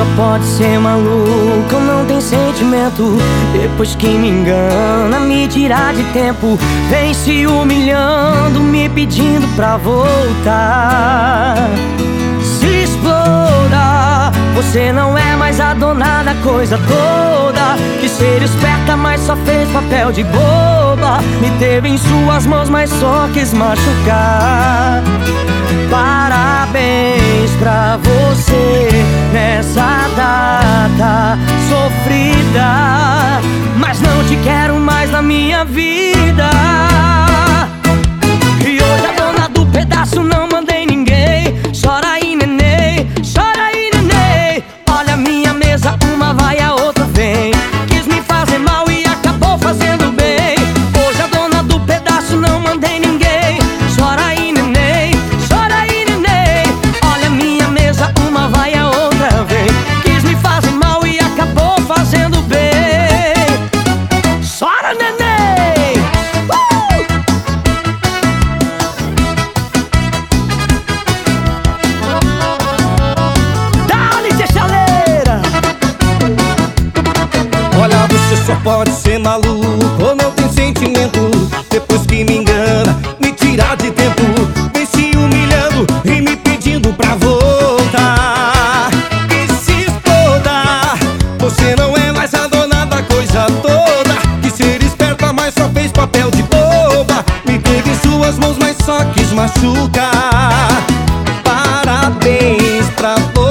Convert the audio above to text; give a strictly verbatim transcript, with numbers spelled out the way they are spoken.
só pode ser maluco ou não tem sentimento. Depois que me engana, me tira de tempo. Vem se humilhando, me pedindo pra voltar. Se exploda, você não é mais a dona da coisa toda. Que ser esperta, mas só fez papel de boba. Me teve em suas mãos, mas só quis machucar. Parabéns pra você nessa data sofrida, mas não te quero mais na minha vida. E hoje a dona do pedaço não mandei ninguém. Chora aí, neném, chora aí, neném. Olha a minha mesa, uma vai, a outra vem. Quis me fazer mal e acabou fazendo bem. Hoje a dona do pedaço não mandei ninguém. Chora aí, neném, chora aí, neném. Olha a minha mesa, uma vai, a outra vem. Quis me fazer mal e acabou fazendo bem. Chora, neném! Uh! Dá-lhe de chaleira! Olha, você só pode ser maluco ou não tem sentimento. Depois que me engana, me tira de tempo. Vem se humilhando e me pedindo pra voltar. E se exploda, você não é mais a dona da coisa toda. Que ser esperta, mas só fez papel de boba. Me teve em suas mãos, mas só quis machucar. Parabéns pra você